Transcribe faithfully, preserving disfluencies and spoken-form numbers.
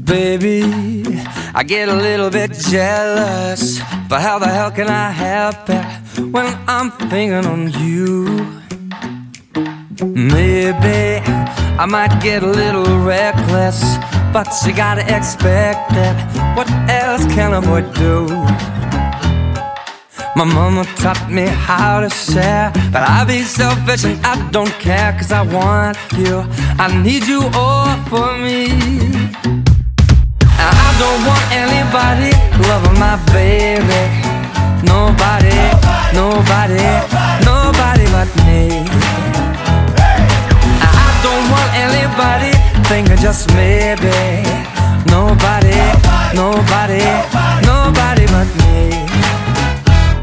Baby, I get a little bit jealous, but how the hell can I help it when I'm thinking on you? Maybe I might get a little reckless, but you gotta expect it. What else can a boy do? My mama taught me how to share, but I be selfish and I don't care, 'cause I want you, I need you all for me. I don't want anybody loving my baby. Nobody, nobody, nobody but me. I don't want anybody thinking just maybe. Nobody, nobody